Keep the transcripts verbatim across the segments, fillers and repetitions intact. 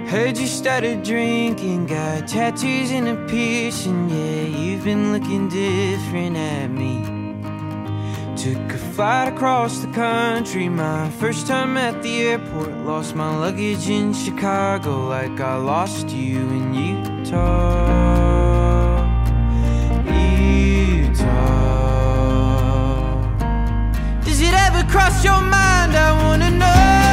Heard you started drinking, got tattoos and a piercing. Yeah, you've been looking different at me. Took a flight across the country, my first time at the airport. Lost my luggage in Chicago like I lost you in Utah. Utah. Does it ever cross your mind? I wanna know.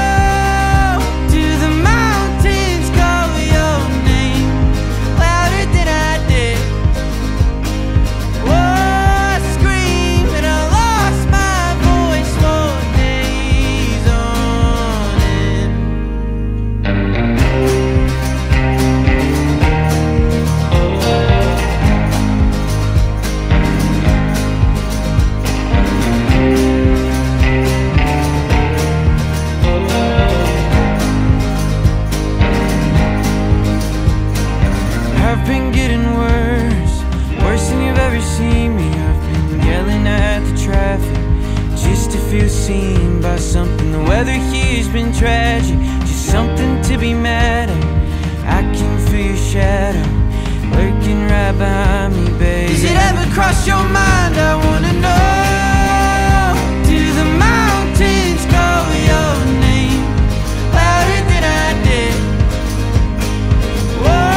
I've been getting worse, worse than you've ever seen me. I've been yelling at the traffic just to feel seen by something. The weather here's been tragic, just something to be mad at. I can feel your shadow lurking right behind me, baby. Does it ever cross your mind? I wanna know. Do the mountains call your name louder than I did? Whoa.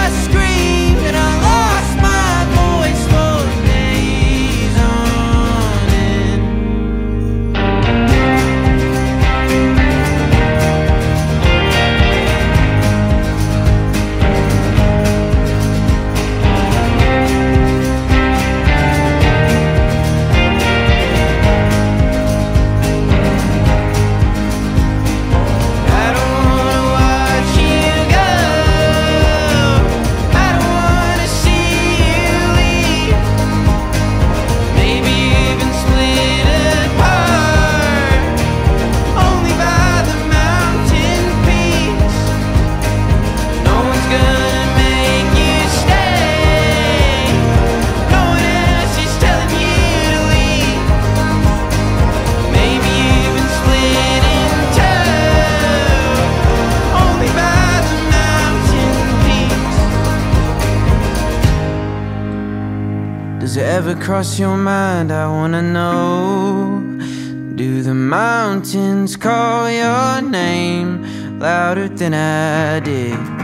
Does it ever cross your mind? I wanna know. Do the mountains call your name louder than I did?